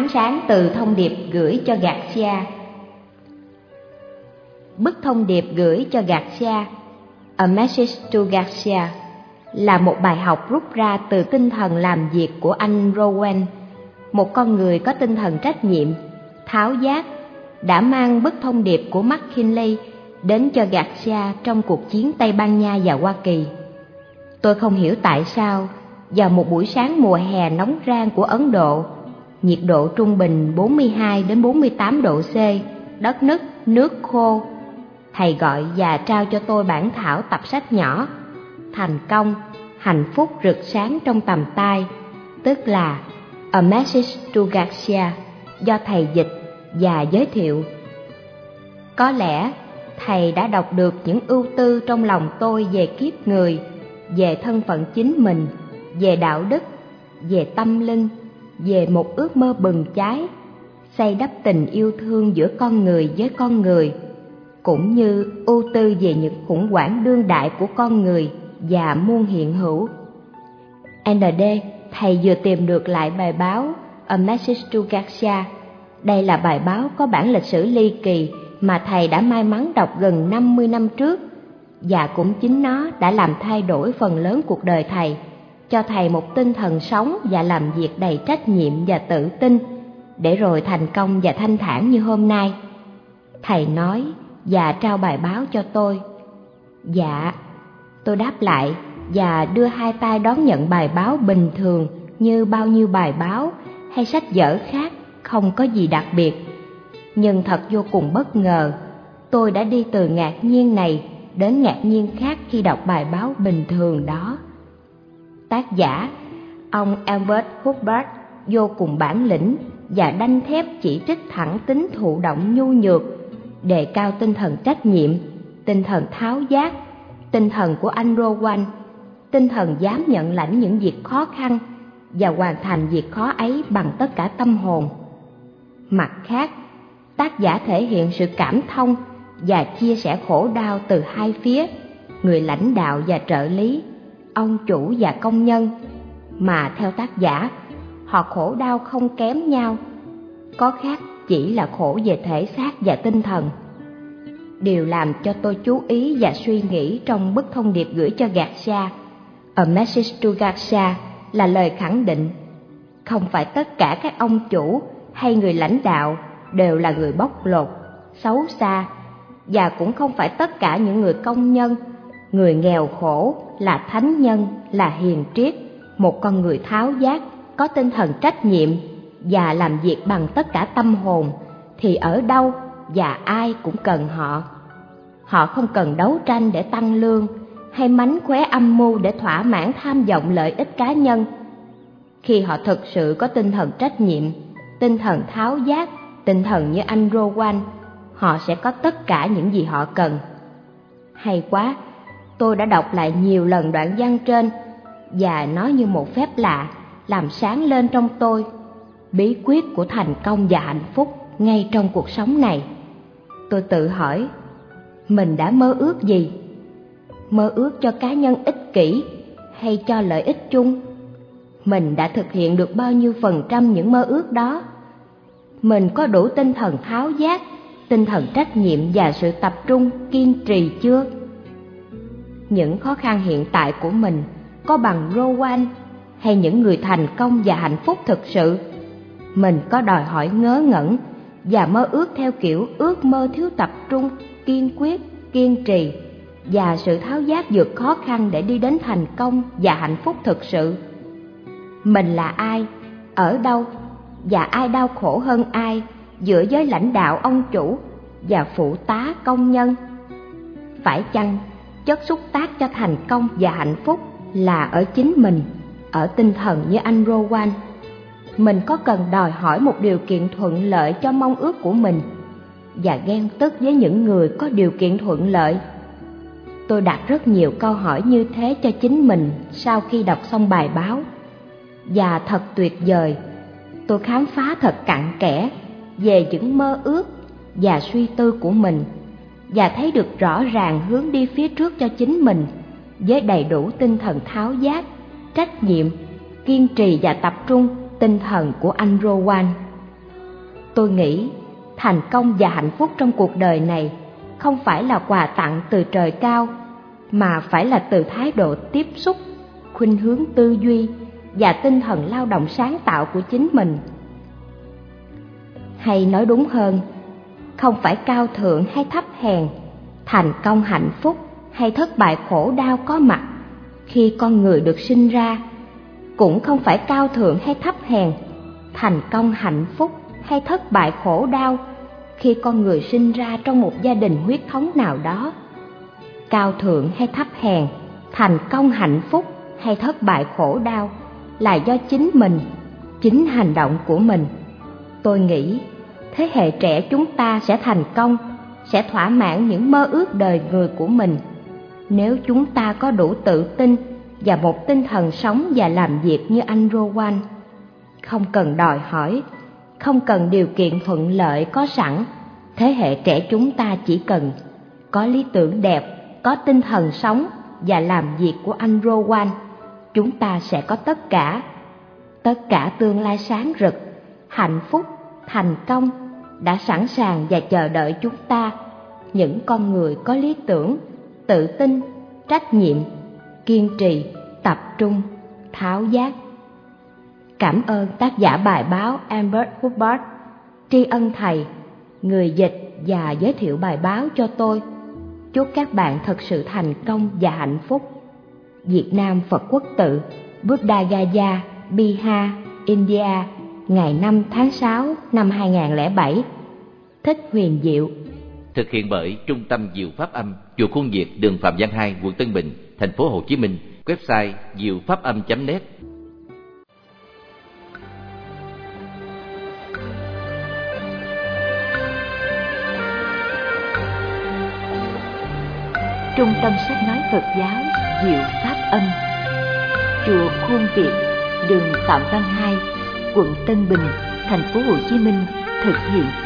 ánh sáng từ thông điệp gửi cho Garcia. Bức thông điệp gửi cho Garcia, A Message to Garcia, là một bài học rút ra từ tinh thần làm việc của anh Rowan, một con người có tinh thần trách nhiệm, tháo giác, đã mang bức thông điệp của McKinley đến cho Garcia trong cuộc chiến Tây Ban Nha và Hoa Kỳ. Tôi không hiểu tại sao, vào một buổi sáng mùa hè nóng rang của Ấn Độ, nhiệt độ trung bình 42 đến 48 độ C, đất nứt, nước khô, thầy gọi và trao cho tôi bản thảo tập sách nhỏ Thành công, hạnh phúc rực sáng trong tầm tay, tức là A Message to Garcia, do thầy dịch và giới thiệu. Có lẽ thầy đã đọc được những ưu tư trong lòng tôi về kiếp người, về thân phận chính mình, về đạo đức, về tâm linh, về một ước mơ bừng cháy, xây đắp tình yêu thương giữa con người với con người, cũng như ưu tư về những khủng hoảng đương đại của con người và muôn hiện hữu. ND, thầy vừa tìm được lại bài báo A Message to Garcia. Đây là bài báo có bản lịch sử ly kỳ mà thầy đã may mắn đọc gần 50 năm trước, và cũng chính nó đã làm thay đổi phần lớn cuộc đời thầy, cho thầy một tinh thần sống và làm việc đầy trách nhiệm và tự tin, để rồi thành công và thanh thản như hôm nay. Thầy nói và trao bài báo cho tôi. Dạ, tôi đáp lại và đưa hai tay đón nhận bài báo bình thường như bao nhiêu bài báo hay sách vở khác, không có gì đặc biệt. Nhưng thật vô cùng bất ngờ, tôi đã đi từ ngạc nhiên này đến ngạc nhiên khác khi đọc bài báo bình thường đó. Tác giả, ông Albert Hubbard, vô cùng bản lĩnh và đanh thép chỉ trích thẳng tính thụ động nhu nhược, đề cao tinh thần trách nhiệm, tinh thần tháo giác, tinh thần của anh Rowan, tinh thần dám nhận lãnh những việc khó khăn và hoàn thành việc khó ấy bằng tất cả tâm hồn. Mặt khác, tác giả thể hiện sự cảm thông và chia sẻ khổ đau từ hai phía, người lãnh đạo và trợ lý, ông chủ và công nhân, mà theo tác giả, họ khổ đau không kém nhau, có khác chỉ là khổ về thể xác và tinh thần. Điều làm cho tôi chú ý và suy nghĩ trong bức thông điệp gửi cho Garcia, A Message to Garcia, là lời khẳng định không phải tất cả các ông chủ hay người lãnh đạo đều là người bóc lột, xấu xa, và cũng không phải tất cả những người công nhân, người nghèo khổ là thánh nhân, là hiền triết, một con người tháo giác, có tinh thần trách nhiệm và làm việc bằng tất cả tâm hồn, thì ở đâu và ai cũng cần họ. Họ không cần đấu tranh để tăng lương hay mánh khóe âm mưu để thỏa mãn tham vọng lợi ích cá nhân. Khi họ thực sự có tinh thần trách nhiệm, tinh thần tháo giác, tinh thần như anh Rowan, họ sẽ có tất cả những gì họ cần. Hay quá, tôi đã đọc lại nhiều lần đoạn văn trên, và nó như một phép lạ, làm sáng lên trong tôi bí quyết của thành công và hạnh phúc ngay trong cuộc sống này. Tôi tự hỏi, mình đã mơ ước gì? Mơ ước cho cá nhân ích kỷ hay cho lợi ích chung? Mình đã thực hiện được bao nhiêu % những mơ ước đó? Mình có đủ tinh thần tháo giác, tinh thần trách nhiệm và sự tập trung, kiên trì chưa? Những khó khăn hiện tại của mình có bằng Rowan hay những người thành công và hạnh phúc thực sự? Mình có đòi hỏi ngớ ngẩn và mơ ước theo kiểu ước mơ thiếu tập trung, kiên quyết, kiên trì và sự tháo giác vượt khó khăn để đi đến thành công và hạnh phúc thực sự? Mình là ai, ở đâu và ai đau khổ hơn ai giữa giới lãnh đạo ông chủ và phụ tá công nhân? Phải chăng chất xúc tác cho thành công và hạnh phúc là ở chính mình, ở tinh thần như anh Rowan? Mình có cần đòi hỏi một điều kiện thuận lợi cho mong ước của mình và ghen tức với những người có điều kiện thuận lợi? Tôi đặt rất nhiều câu hỏi như thế cho chính mình sau khi đọc xong bài báo. Và thật tuyệt vời, tôi khám phá thật cặn kẽ về những mơ ước và suy tư của mình, và thấy được rõ ràng hướng đi phía trước cho chính mình với đầy đủ tinh thần tháo giác, trách nhiệm, kiên trì và tập trung, tinh thần của anh Rowan. Tôi nghĩ thành công và hạnh phúc trong cuộc đời này không phải là quà tặng từ trời cao, mà phải là từ thái độ tiếp xúc, khuynh hướng tư duy và tinh thần lao động sáng tạo của chính mình. Hay nói đúng hơn, không phải cao thượng hay thấp hèn, thành công hạnh phúc hay thất bại khổ đau có mặt khi con người được sinh ra, cũng không phải cao thượng hay thấp hèn, thành công hạnh phúc hay thất bại khổ đau khi con người sinh ra trong một gia đình huyết thống nào đó. Cao thượng hay thấp hèn, thành công hạnh phúc hay thất bại khổ đau là do chính mình, chính hành động của mình. Tôi nghĩ thế hệ trẻ chúng ta sẽ thành công, sẽ thỏa mãn những mơ ước đời người của mình nếu chúng ta có đủ tự tin và một tinh thần sống và làm việc như anh Rowan. Không cần đòi hỏi, không cần điều kiện thuận lợi có sẵn, thế hệ trẻ chúng ta chỉ cần có lý tưởng đẹp, có tinh thần sống và làm việc của anh Rowan. Chúng ta sẽ có tất cả tương lai sáng rực, hạnh phúc, thành công đã sẵn sàng và chờ đợi chúng ta, những con người có lý tưởng, tự tin, trách nhiệm, kiên trì, tập trung, tháo giác. Cảm ơn tác giả bài báo Albert Hubbard, tri ân thầy, người dịch và giới thiệu bài báo cho tôi. Chúc các bạn thật sự thành công và hạnh phúc. Việt Nam Phật Quốc Tự, Buddha Gaya, Bihar, India, ngày 5 tháng 6 năm 2007. Thích Huyền Diệu. Thực hiện bởi Trung tâm Diệu Pháp Âm, chùa Khuôn Việt, đường Phạm Văn 2, quận Tân Bình, thành phố Hồ Chí Minh. Website diệu-pháp-âm.net. Trung tâm sách nói Phật giáo Diệu Pháp Âm, chùa Khuôn Việt, đường Phạm Văn 2, quận Tân Bình, thành phố Hồ Chí Minh thực hiện.